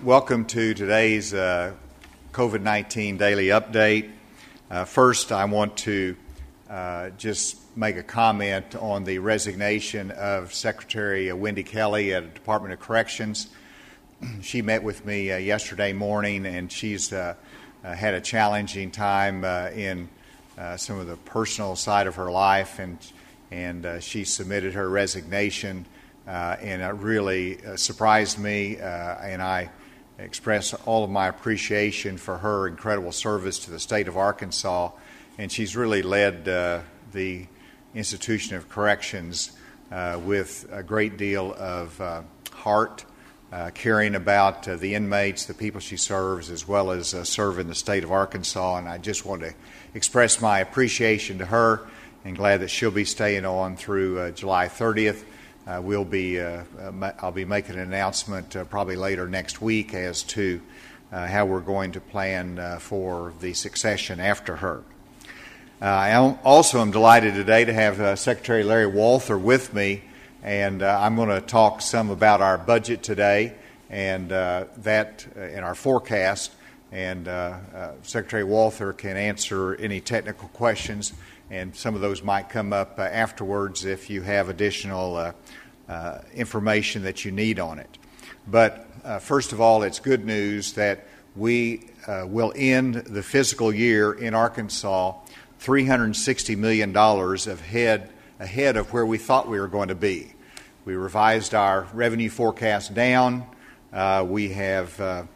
Welcome to today's COVID-19 daily update. First, I want to just make a comment on the resignation of Secretary Wendy Kelly at the Department of Corrections. She met with me yesterday morning, and she's had a challenging time in some of the personal side of her life, and she submitted her resignation, and it really surprised me, and I express all of my appreciation for her incredible service to the state of Arkansas. And she's really led the institution of corrections with a great deal of heart, caring about the inmates, the people she serves, as well as serving the state of Arkansas. And I just want to express my appreciation to her, and glad that she'll be staying on through July 30th. I'll be making an announcement probably later next week as to how we're going to plan for the succession after her. I also am delighted today to have Secretary Larry Walther with me, and I'm going to talk some about our budget today and that in our forecast. And Secretary Walther can answer any technical questions, and some of those might come up afterwards if you have additional information that you need on it. But first of all, it's good news that we will end the fiscal year in Arkansas $360 million ahead of where we thought we were going to be. We revised our revenue forecast down. We have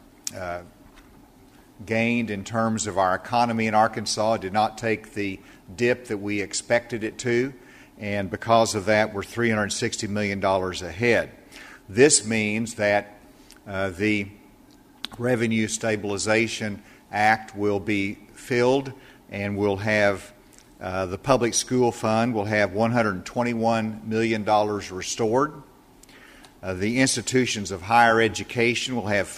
gained in terms of our economy in Arkansas. It did not take the dip that we expected it to, and because of that, we're $360 million ahead. This means that the Revenue Stabilization Act will be filled, and we'll have the public school fund will have $121 million restored. The institutions of higher education will have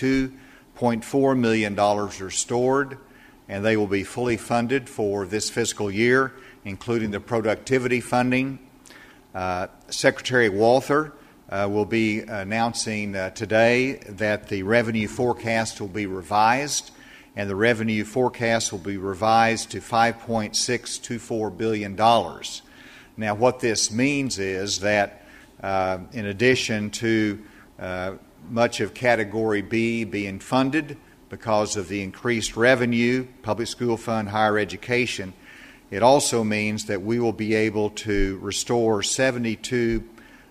$42.4 million restored, and they will be fully funded for this fiscal year, including the productivity funding. Secretary Walther will be announcing today that the revenue forecast will be revised, and the revenue forecast will be revised to $5.624 billion. Now, what this means is that in addition to much of Category B being funded because of the increased revenue, public school fund, higher education, it also means that we will be able to restore $72.2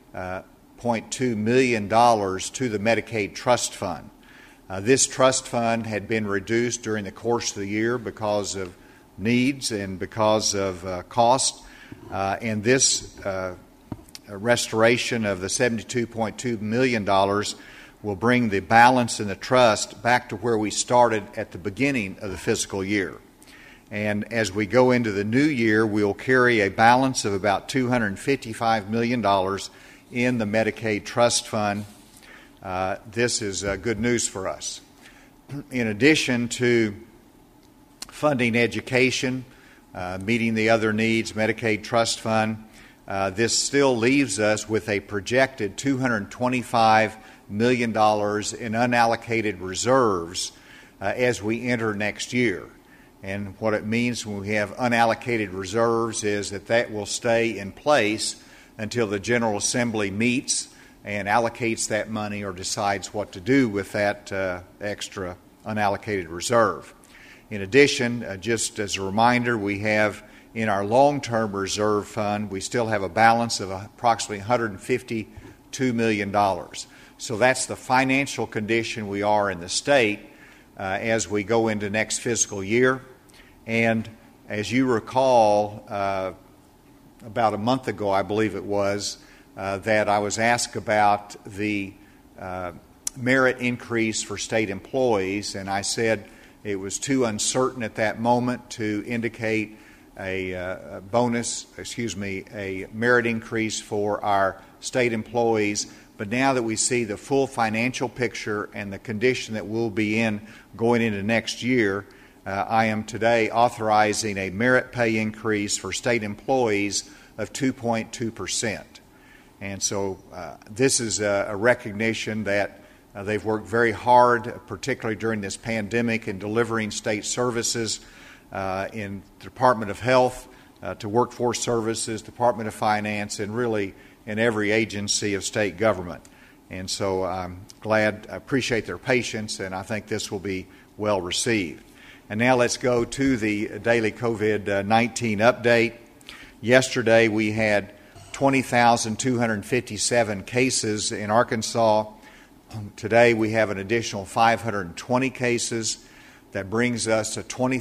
million to the Medicaid Trust Fund. This trust fund had been reduced during the course of the year because of needs and because of cost, and this restoration of the $72.2 million will bring the balance in the trust back to where we started at the beginning of the fiscal year. And as we go into the new year, we'll carry a balance of about $255 million in the Medicaid Trust Fund. This is good news for us. In addition to funding education, meeting the other needs, Medicaid Trust Fund, this still leaves us with a projected $225 million in unallocated reserves as we enter next year. And what it means when we have unallocated reserves is that will stay in place until the General Assembly meets and allocates that money or decides what to do with that extra unallocated reserve. In addition, just as a reminder, we have in our long-term reserve fund, we still have a balance of approximately $152 million. So that's the financial condition we are in the state as we go into next fiscal year. And as you recall, about a month ago, I believe it was, that I was asked about the merit increase for state employees, and I said it was too uncertain at that moment to indicate a merit increase for our state employees. But now that we see the full financial picture and the condition that we'll be in going into next year, I am today authorizing a merit pay increase for state employees of 2.2%. And so this is a recognition that They've worked very hard, particularly during this pandemic, in delivering state services in the Department of Health, to Workforce Services, Department of Finance, and really in every agency of state government. And so I'm glad, I appreciate their patience, and I think this will be well received. And now let's go to the daily COVID-19 update. Yesterday we had 20,257 cases in Arkansas. Today we have an additional 520 cases. That brings us to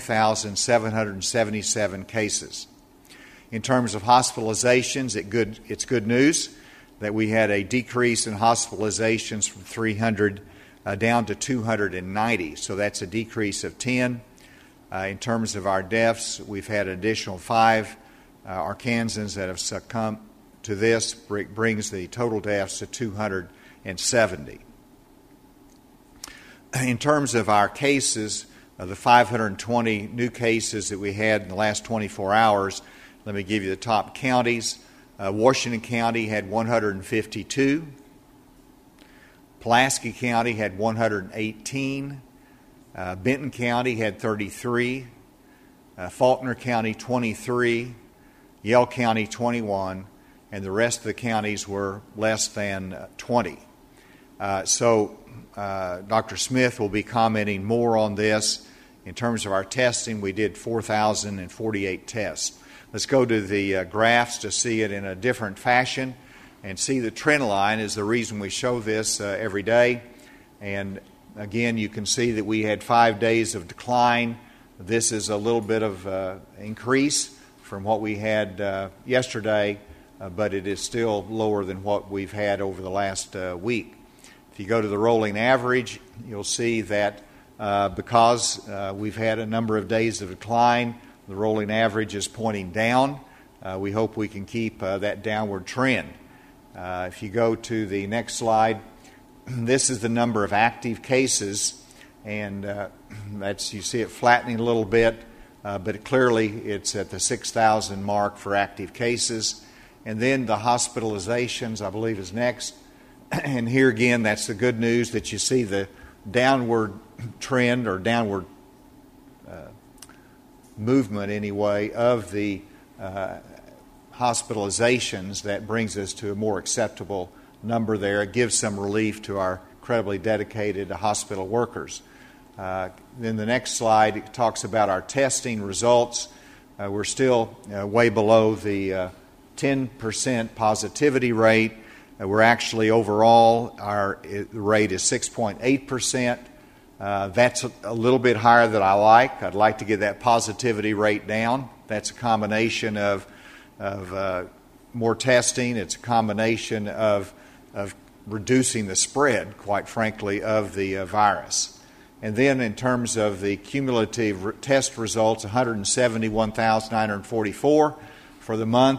20,777 cases. In terms of hospitalizations, it's good news that we had a decrease in hospitalizations from 300 down to 290. So that's a decrease of 10. In terms of our deaths, we've had an additional 5 Arkansans that have succumbed to this, brings the total deaths to 270. In terms of our cases, the 520 new cases that we had in the last 24 hours, let me give you the top counties. Washington County had 152. Pulaski County had 118. Benton County had 33. Faulkner County 23. Yell County 21. And the rest of the counties were less than 20. So Dr. Smith will be commenting more on this. In terms of our testing, we did 4,048 tests. Let's go to the graphs to see it in a different fashion and see the trend line is the reason we show this every day. And again, you can see that we had 5 days of decline. This is a little bit of increase from what we had yesterday, but it is still lower than what we've had over the last week. If you go to the rolling average, you'll see that because we've had a number of days of decline, the rolling average is pointing down. We hope we can keep that downward trend. If you go to the next slide, this is the number of active cases, and you see it flattening a little bit, but clearly it's at the 6,000 mark for active cases. And then the hospitalizations, I believe, is next. And here again, that's the good news that you see the downward trend or downward movement anyway of the hospitalizations. That brings us to a more acceptable number there. It gives some relief to our incredibly dedicated hospital workers. Then the next slide talks about our testing results. We're still way below the 10% positivity rate. We're actually overall, our rate is 6.8%. That's a little bit higher than I like. I'd like to get that positivity rate down. That's a combination of more testing. It's a combination of reducing the spread, quite frankly, of the virus. And then in terms of the cumulative test results, 171,944 for the month.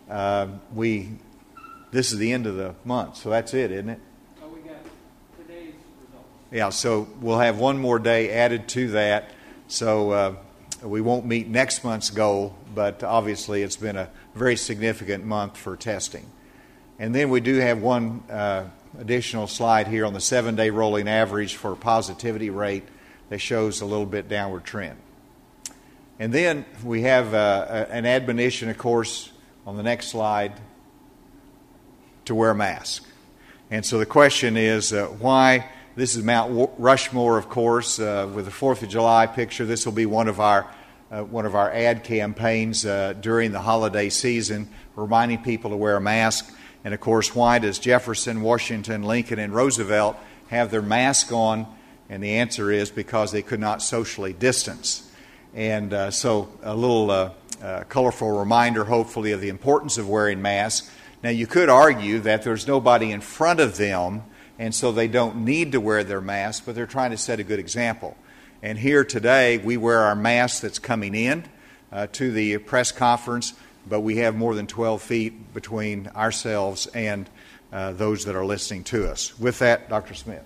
This is the end of the month, so that's it, isn't it? Oh, we got today's results. Yeah, so we'll have one more day added to that. So we won't meet next month's goal, but obviously it's been a very significant month for testing. And then we do have one additional slide here on the 7-day rolling average for positivity rate that shows a little bit downward trend. And then we have an admonition, of course, on the next slide, to wear a mask. And so the question is why? This is Mount Rushmore, of course, with the 4th of July picture. This will be one of our ad campaigns during the holiday season, reminding people to wear a mask. And of course, why does Jefferson, Washington, Lincoln, and Roosevelt have their mask on? And the answer is because they could not socially distance. And so a little colorful reminder, hopefully, of the importance of wearing masks. Now, you could argue that there's nobody in front of them, and so they don't need to wear their mask, but they're trying to set a good example. And here today, we wear our mask that's coming in to the press conference, but we have more than 12 feet between ourselves and those that are listening to us. With that, Dr. Smith.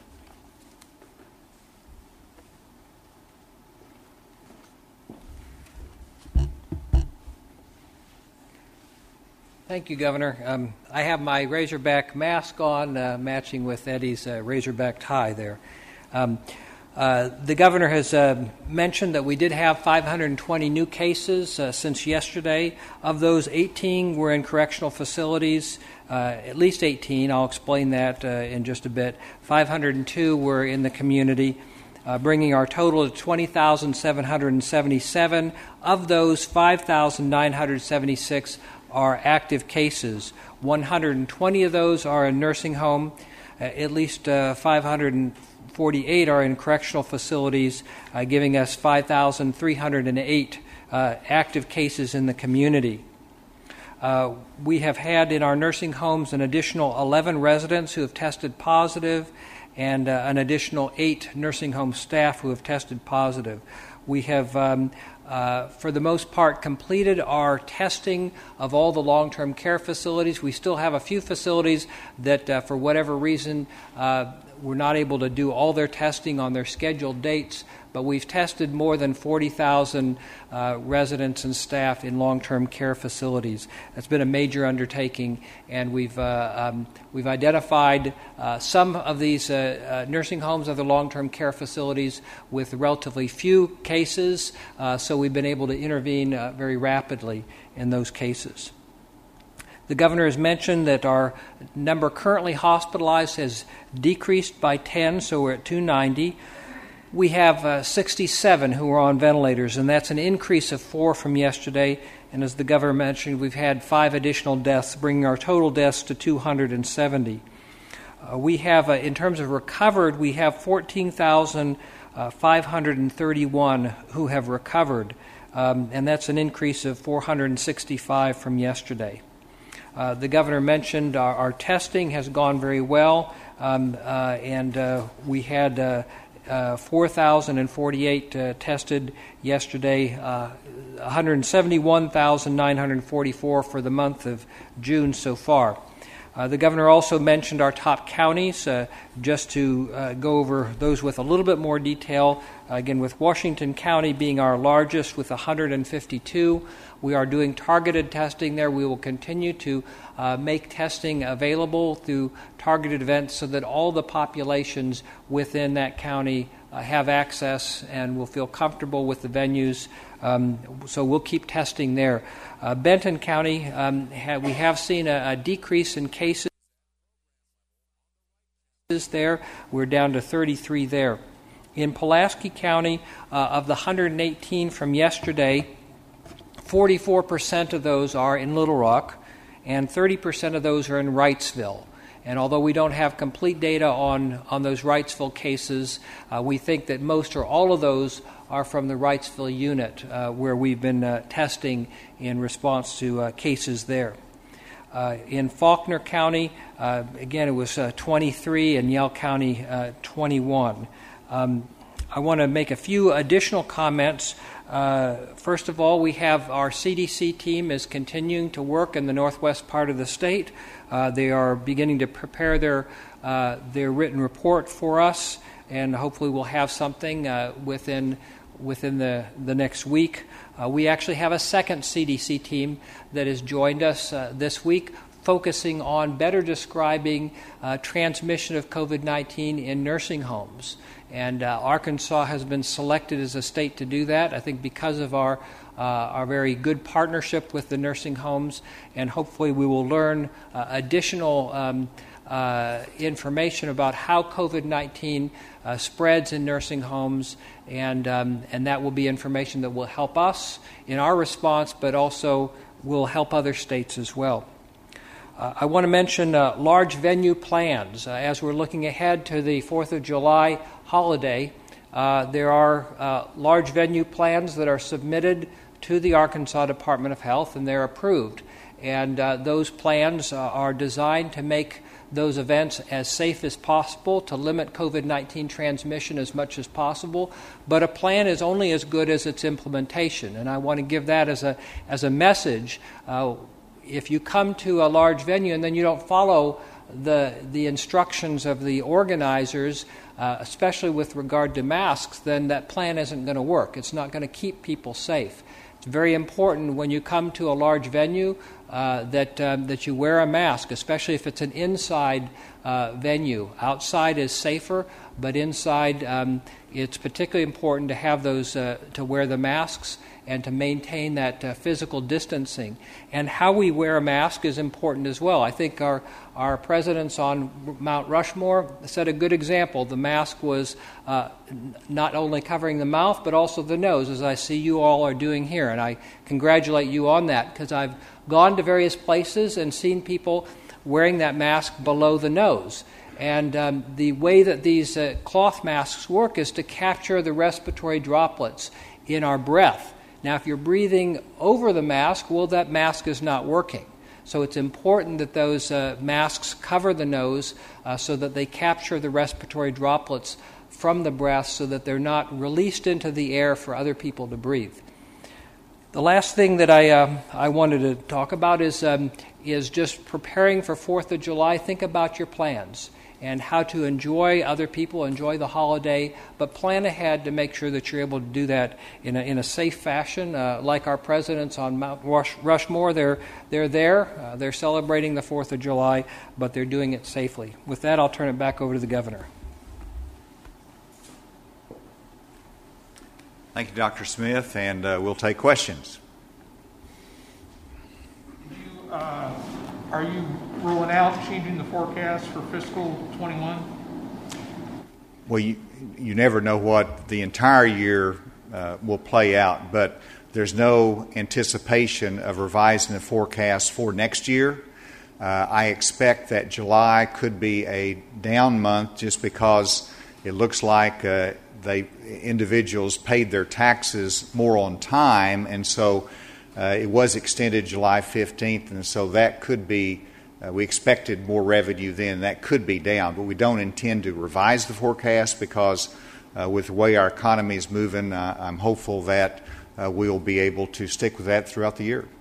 Thank you, Governor. I have my Razorback mask on, matching with Eddie's Razorback tie there. The Governor has mentioned that we did have 520 new cases since yesterday. Of those, 18 were in correctional facilities, at least 18. I'll explain that in just a bit. 502 were in the community, bringing our total to 20,777. Of those, 5,976 are active cases. 120 of those are in nursing home. At least 548 are in correctional facilities, giving us 5,308 active cases in the community. We have had in our nursing homes an additional 11 residents who have tested positive and an additional 8 nursing home staff who have tested positive. We have, for the most part, completed our testing of all the long-term care facilities. We still have a few facilities that, for whatever reason, we're not able to do all their testing on their scheduled dates, but we've tested more than 40,000 residents and staff in long-term care facilities. That's been a major undertaking, and we've identified some of these nursing homes, other long-term care facilities with relatively few cases, so we've been able to intervene very rapidly in those cases. The Governor has mentioned that our number currently hospitalized has decreased by 10, so we're at 290. We have 67 who are on ventilators, and that's an increase of 4 from yesterday. And as the Governor mentioned, we've had 5 additional deaths, bringing our total deaths to 270. We have, in terms of recovered, we have 14,531 who have recovered, and that's an increase of 465 from yesterday. The Governor mentioned our testing has gone very well, and we had 4,048 tested yesterday, 171,944 for the month of June so far. The Governor also mentioned our top counties, just to go over those with a little bit more detail. Again, with Washington County being our largest with 152, we are doing targeted testing there. We will continue to make testing available through targeted events so that all the populations within that county have access and will feel comfortable with the venues. So we'll keep testing there. Benton County, we have seen a decrease in cases there. We're down to 33 there. In Pulaski County, of the 118 from yesterday, 44% of those are in Little Rock, and 30% of those are in Wrightsville. And although we don't have complete data on those Wrightsville cases, we think that most or all of those are from the Wrightsville unit, where we've been testing in response to cases there. In Faulkner County, again, it was 23, and Yell County, 21. I want to make a few additional comments. First of all, we have our CDC team is continuing to work in the northwest part of the state. They are beginning to prepare their written report for us, and hopefully we'll have something within the next week. We actually have a second CDC team that has joined us this week, focusing on better describing transmission of COVID-19 in nursing homes. And Arkansas has been selected as a state to do that, I think because of our very good partnership with the nursing homes, and hopefully we will learn additional information about how COVID-19 spreads in nursing homes, and that will be information that will help us in our response, but also will help other states as well. I want to mention large venue plans. As we're looking ahead to the 4th of July holiday, there are large venue plans that are submitted to the Arkansas Department of Health, and they're approved. And those plans are designed to make those events as safe as possible, to limit COVID-19 transmission as much as possible. But a plan is only as good as its implementation, and I want to give that as a message. If you come to a large venue and then you don't follow the instructions of the organizers, especially with regard to masks, then that plan isn't going to work. It's not going to keep people safe. It's very important when you come to a large venue that you wear a mask, especially if it's an inside venue. Outside is safer, but inside it's particularly important to have those to wear the masks and to maintain that physical distancing. And how we wear a mask is important as well. I think our presidents on Mount Rushmore set a good example. The mask was not only covering the mouth, but also the nose, as I see you all are doing here. And I congratulate you on that, because I've gone to various places and seen people wearing that mask below the nose. And the way that these cloth masks work is to capture the respiratory droplets in our breath. Now, if you're breathing over the mask, well, that mask is not working. So it's important that those masks cover the nose so that they capture the respiratory droplets from the breath so that they're not released into the air for other people to breathe. The last thing that I wanted to talk about is just preparing for 4th of July. Think about your plans and how to enjoy other people, enjoy the holiday, but plan ahead to make sure that you're able to do that in a safe fashion. Like our presidents on Mount Rushmore, they're there, they're celebrating the 4th of July, but they're doing it safely. With that, I'll turn it back over to the governor. Thank you, Dr. Smith, and we'll take questions. Are you ruling out changing the forecast for fiscal 21? Well, you never know what the entire year will play out, but there's no anticipation of revising the forecast for next year. I expect that July could be a down month just because it looks like individuals paid their taxes more on time, and so it was extended July 15th, and so that could be, we expected more revenue then, that could be down, but we don't intend to revise the forecast because with the way our economy is moving, I'm hopeful that we'll be able to stick with that throughout the year.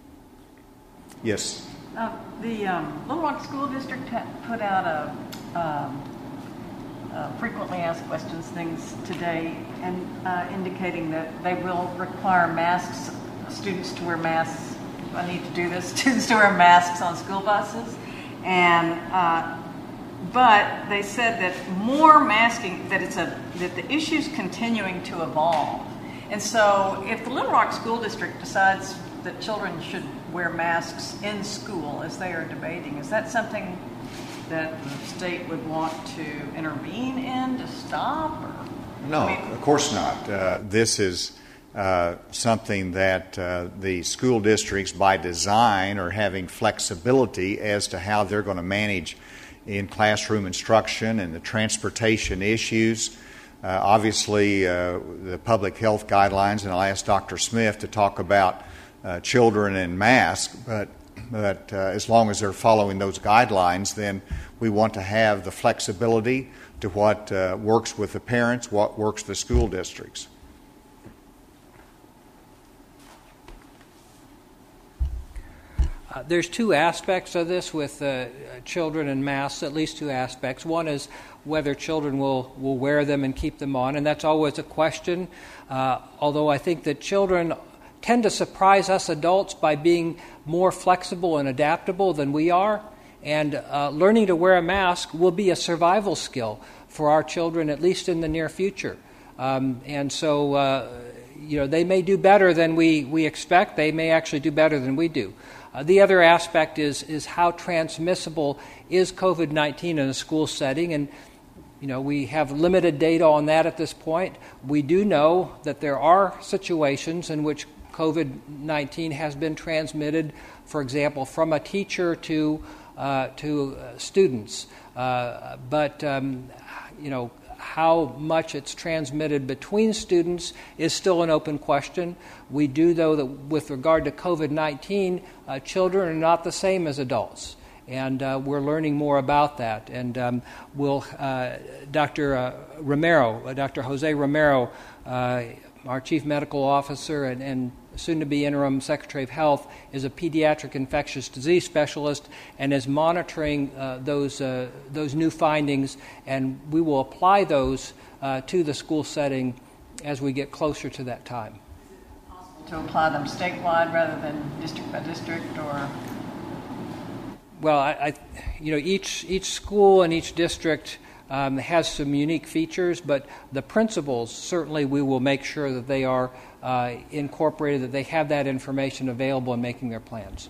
Yes? The Little Rock School District put out a frequently asked questions things today, and indicating that they will require students to wear masks. I need to do this. Students to wear masks on school buses, and but they said that more masking, that the issue's continuing to evolve, and so if the Little Rock School District decides that children should wear masks in school, as they are debating, is that something that the state would want to intervene in to stop? Or, no, of course not. This is something that the school districts, by design, are having flexibility as to how they're going to manage in classroom instruction and the transportation issues. Obviously, the public health guidelines, and I'll ask Dr. Smith to talk about children and masks, but as long as they're following those guidelines, then we want to have the flexibility to what works with the parents, what works with the school districts. There's two aspects of this with children and masks, at least two aspects. One is whether children will wear them and keep them on, and that's always a question, although I think that children tend to surprise us adults by being more flexible and adaptable than we are, and learning to wear a mask will be a survival skill for our children, at least in the near future. And so, they may do better than we expect. They may actually do better than we do. The other aspect is how transmissible is COVID-19 in a school setting, and we have limited data on that at this point. We do know that there are situations in which COVID-19 has been transmitted, for example, from a teacher to students. But how much it's transmitted between students is still an open question. We do know that with regard to COVID-19, children are not the same as adults, and we're learning more about that. And Dr. Jose Romero, our Chief Medical Officer and soon-to-be interim Secretary of Health, is a pediatric infectious disease specialist and is monitoring those new findings, and we will apply those to the school setting as we get closer to that time. Is it possible to apply them statewide rather than district by district, or? Well, each school and each district has some unique features, but the principals, certainly we will make sure that they are incorporated, that they have that information available in making their plans.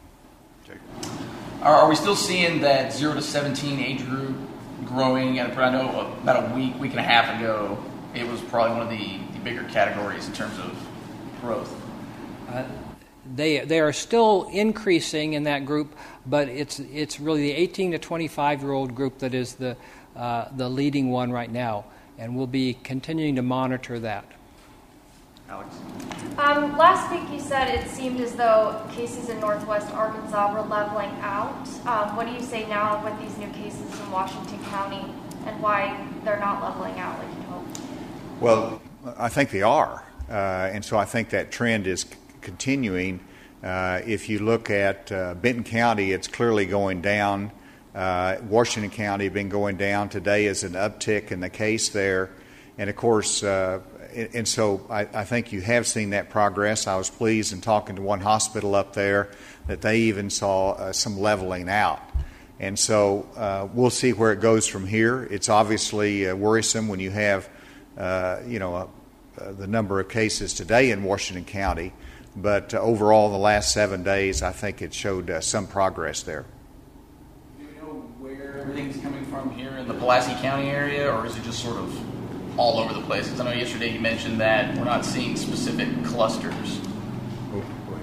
Are we still seeing that 0 to 17 age group growing? I know about a week and a half ago, it was probably one of the bigger categories in terms of growth. They are still increasing in that group, but it's really the 18 to 25-year-old group that is the leading one right now, and we'll be continuing to monitor that. Alex? Last week you said it seemed as though cases in Northwest Arkansas were leveling out. What do you say now with these new cases in Washington County, and why they're not leveling out like you hoped? Well, I think they are, and so I think that trend is continuing. If you look at Benton County, it's clearly going down. Washington County been going down. Today is an uptick in the case there. And of course, and so I think you have seen that progress. I was pleased in talking to one hospital up there that they even saw some leveling out. And so we'll see where it goes from here. It's obviously worrisome when you have, the number of cases today in Washington County. But overall, the last 7 days, I think it showed some progress there. Do you know where everything's coming from here in the Pulaski County area, or is it just sort of all over the place? Because I know yesterday you mentioned that we're not seeing specific clusters. Oh, go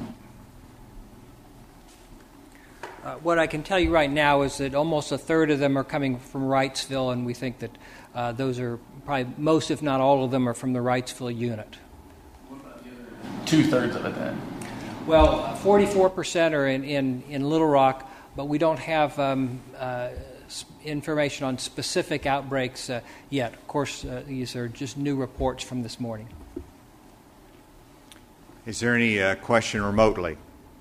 ahead. What I can tell you right now is that almost a third of them are coming from Wrightsville, and we think that those are probably most, if not all of them, are from the Wrightsville unit. What about the other 2/3 of it then? Well, 44% are in Little Rock, but we don't have information on specific outbreaks yet. Of course, these are just new reports from this morning. Is there any question remotely?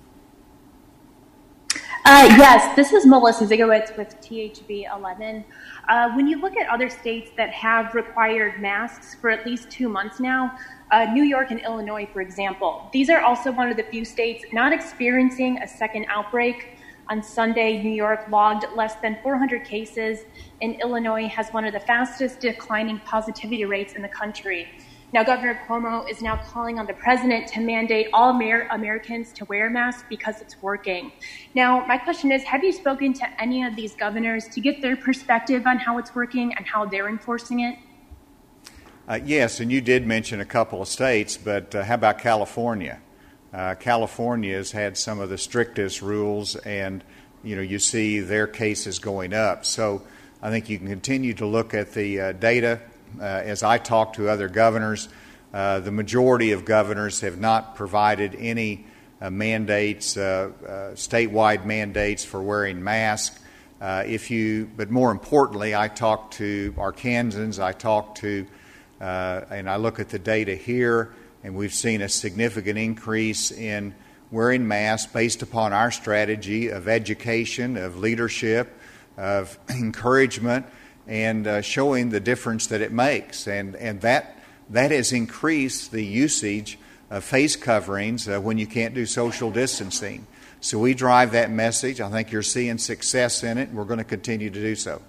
Yes, this is Melissa Zigowitz with THB 11. When you look at other states that have required masks for at least 2 months now, New York and Illinois, for example, these are also one of the few states not experiencing a second outbreak. On Sunday, New York logged less than 400 cases, and Illinois has one of the fastest declining positivity rates in the country. Now, Governor Cuomo is now calling on the president to mandate all Americans to wear masks because it's working. Now, my question is, have you spoken to any of these governors to get their perspective on how it's working and how they're enforcing it? Yes, and you did mention a couple of states, but how about California? California has had some of the strictest rules, and you see their cases going up. So I think you can continue to look at the data. As I talk to other governors, the majority of governors have not provided any mandates, statewide mandates for wearing masks. But more importantly, I talk to Arkansans, and I look at the data here, and we've seen a significant increase in wearing masks based upon our strategy of education, of leadership, of encouragement, and showing the difference that it makes. And that has increased the usage of face coverings when you can't do social distancing. So we drive that message. I think you're seeing success in it, and we're going to continue to do so.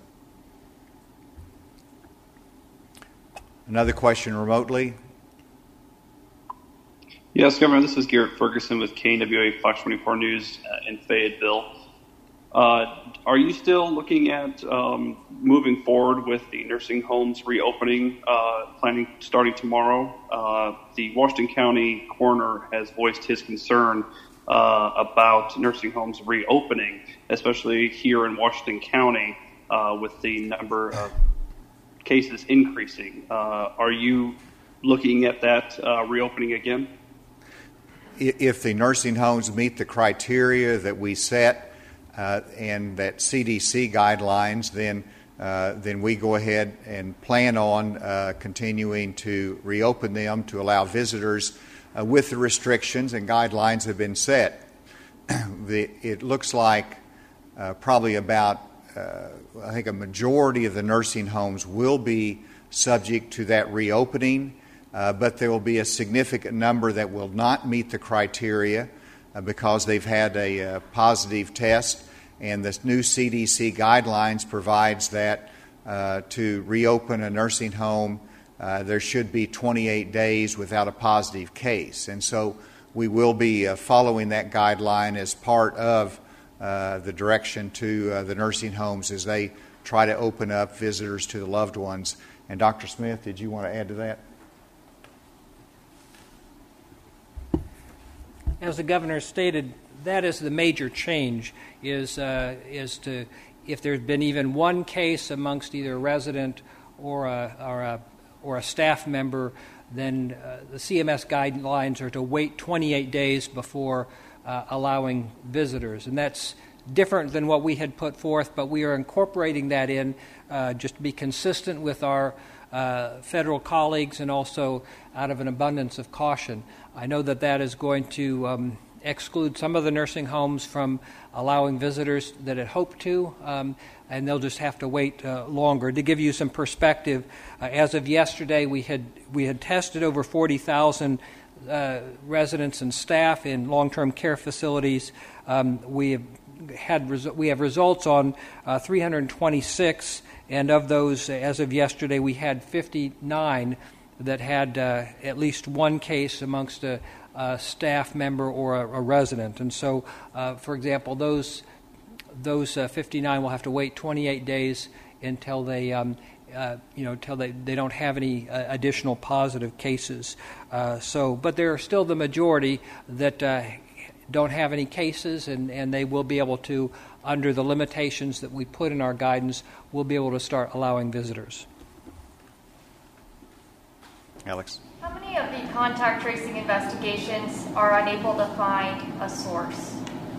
Another question remotely? Yes, Governor, this is Garrett Ferguson with KNWA Fox 24 News in Fayetteville. Are you still looking at moving forward with the nursing homes reopening, planning starting tomorrow? The Washington County coroner has voiced his concern about nursing homes reopening, especially here in Washington County with the number of cases increasing. Are you looking at that reopening again? If the nursing homes meet the criteria that we set and that CDC guidelines, then we go ahead and plan on continuing to reopen them to allow visitors with the restrictions and guidelines have been set. It looks like probably about, I think a majority of the nursing homes will be subject to that reopening. but there will be a significant number that will not meet the criteria because they've had a positive test, and the new CDC guidelines provides that to reopen a nursing home, there should be 28 days without a positive case. And so we will be following that guideline as part of the direction to the nursing homes as they try to open up visitors to the loved ones. And Dr. Smith, did you want to add to that? As the governor stated, that is the major change, is to, if there's been even one case amongst either a resident or a staff member, then the CMS guidelines are to wait 28 days before allowing visitors. And that's different than what we had put forth, but we are incorporating that in just to be consistent with our federal colleagues and also out of an abundance of caution. I know that is going to exclude some of the nursing homes from allowing visitors that had hoped to, and they'll just have to wait longer. To give you some perspective, as of yesterday, we had tested over 40,000 residents and staff in long-term care facilities. We have results on 326, and of those, as of yesterday, we had 59 that had at least one case amongst a staff member or a resident. And so, for example, those 59 will have to wait 28 days until they till they don't have any additional positive cases. But there are still the majority that don't have any cases, and they will be able to, under the limitations that we put in our guidance, will be able to start allowing visitors. Alex? How many of the contact tracing investigations are unable to find a source?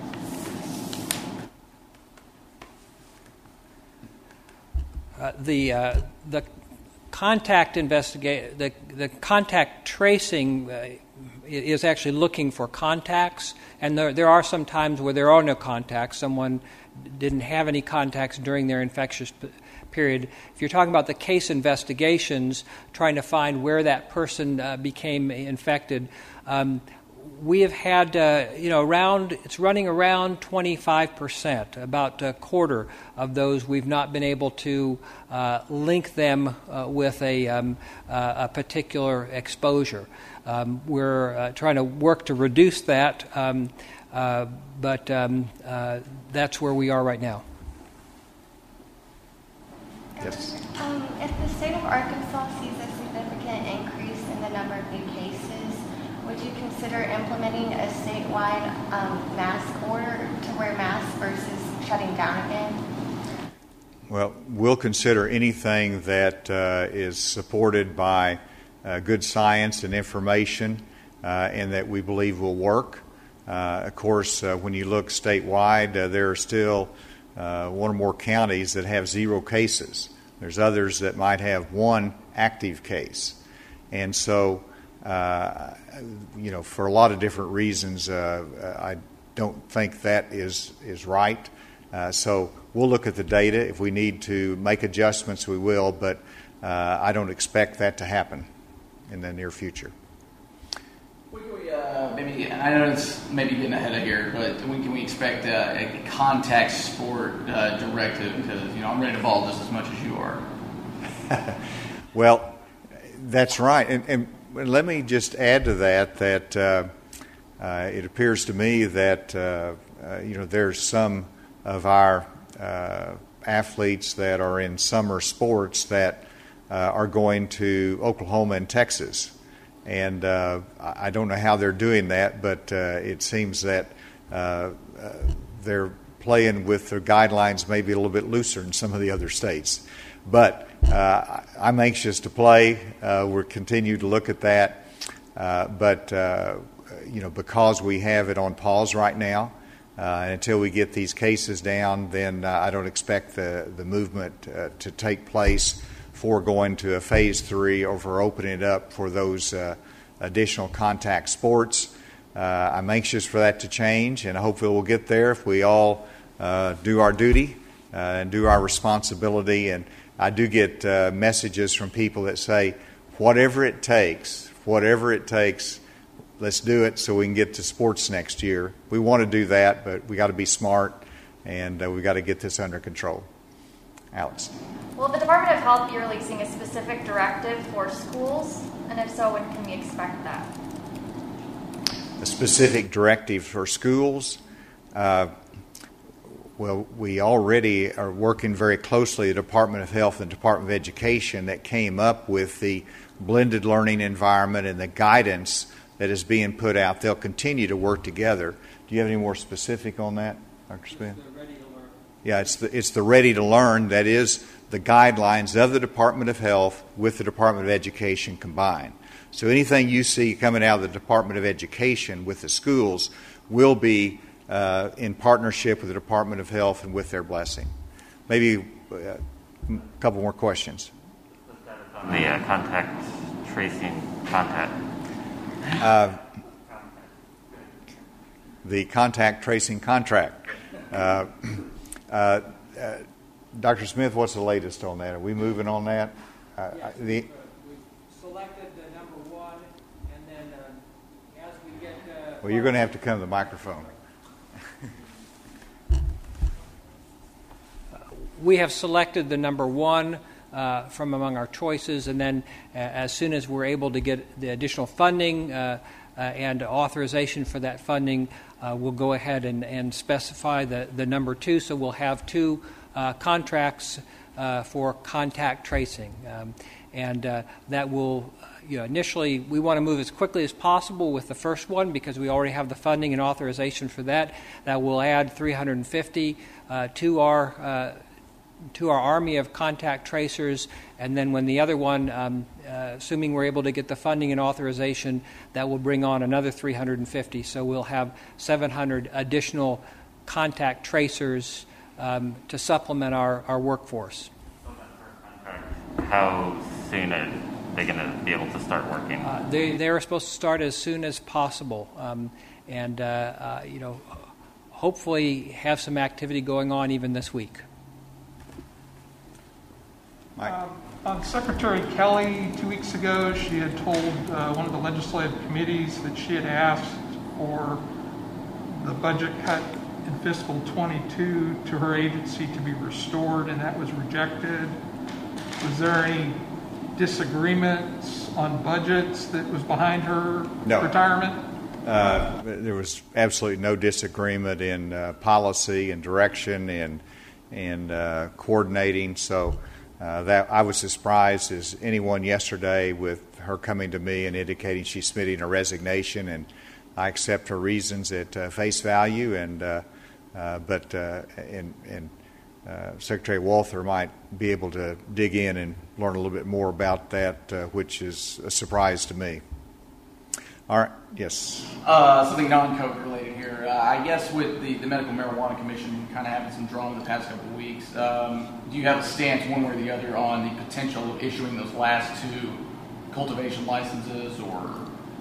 The contact the contact tracing is actually looking for contacts, and there are some times where there are no contacts. Someone didn't have any contacts during their infectious period. If you're talking about the case investigations, trying to find where that person became infected, we have had, it's running around 25%, about a quarter of those we've not been able to link them with a particular exposure. We're trying to work to reduce that, but that's where we are right now. Yes. If the state of Arkansas sees a significant increase in the number of new cases, would you consider implementing a statewide mask order to wear masks versus shutting down again? Well, we'll consider anything that is supported by good science and information and that we believe will work. Of course, when you look statewide, there are still one or more counties that have 0 cases. There's others that might have 1 active case. And so, for a lot of different reasons, I don't think that is right. So we'll look at the data. If we need to make adjustments, we will, but I don't expect that to happen in the near future. Maybe, I know it's maybe getting ahead of here, but when can we expect a contact sport directive? Because, I'm ready to ball just as much as you are. Well, that's right. And let me just add to that it appears to me that, there's some of our athletes that are in summer sports that are going to Oklahoma and Texas. And I don't know how they're doing that, but it seems that they're playing with their guidelines maybe a little bit looser in some of the other states. But I'm anxious to play. We'll continue to look at that. But because we have it on pause right now, and until we get these cases down, then I don't expect the movement to take place for going to a phase 3 or for opening it up for those additional contact sports. I'm anxious for that to change, and hopefully we'll get there if we all do our duty and do our responsibility. And I do get messages from people that say, whatever it takes, let's do it so we can get to sports next year. We want to do that, but we got to be smart, and we got to get this under control. Alex. Will the Department of Health be releasing a specific directive for schools? And if so, when can we expect that? A specific directive for schools? Well, we already are working very closely with the Department of Health and Department of Education that came up with the blended learning environment and the guidance that is being put out. They'll continue to work together. Do you have any more specific on that, Dr. Smith? Yeah, it's the Ready to Learn. That is the guidelines of the Department of Health with the Department of Education combined. So anything you see coming out of the Department of Education with the schools will be in partnership with the Department of Health and with their blessing. Maybe a couple more questions. On the contact tracing contact. The contact tracing contract. Dr. Smith, what's the latest on that? Are we moving on that? We've selected the number one, and then as we get... well, you're going to have to come to the microphone. We have selected the number one from among our choices, and then as soon as we're able to get the additional funding and authorization for that funding, we'll go ahead and specify the number two. So we'll have two contracts for contact tracing, and that will initially we want to move as quickly as possible with the first one because we already have the funding and authorization for that. That will add 350 to our army of contact tracers, and then when the other one, assuming we're able to get the funding and authorization, that will bring on another 350. So we'll have 700 additional contact tracers to supplement our workforce. How soon are they going to be able to start working? They're supposed to start as soon as possible, and hopefully have some activity going on even this week. On Secretary Kelly, 2 weeks ago, she had told one of the legislative committees that she had asked for the budget cut in fiscal 22 to her agency to be restored, and that was rejected. Was there any disagreements on budgets that was behind her retirement? There was absolutely no disagreement in policy and direction and coordinating. So that I was as surprised as anyone yesterday with her coming to me and indicating she's submitting a resignation, and I accept her reasons at face value. But Secretary Walther might be able to dig in and learn a little bit more about that, which is a surprise to me. All right. Yes. Something non-COVID related here. I guess with the Medical Marijuana Commission kind of having some drama the past couple of weeks, do you have a stance one way or the other on the potential of issuing those last two cultivation licenses, or?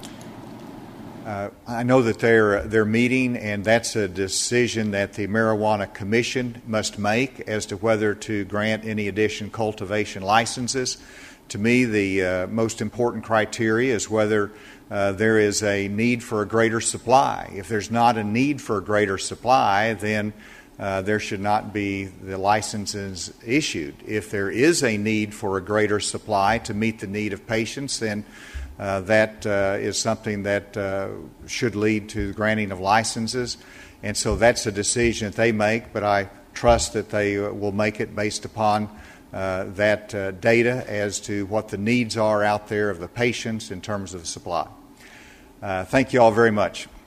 I know that they're meeting, and that's a decision that the Marijuana Commission must make as to whether to grant any additional cultivation licenses. To me, the most important criteria is whether there is a need for a greater supply. If there's not a need for a greater supply, then there should not be the licenses issued. If there is a need for a greater supply to meet the need of patients, then that is something that should lead to the granting of licenses. And so that's a decision that they make, but I trust that they will make it based upon that data as to what the needs are out there of the patients in terms of the supply. Thank you all very much.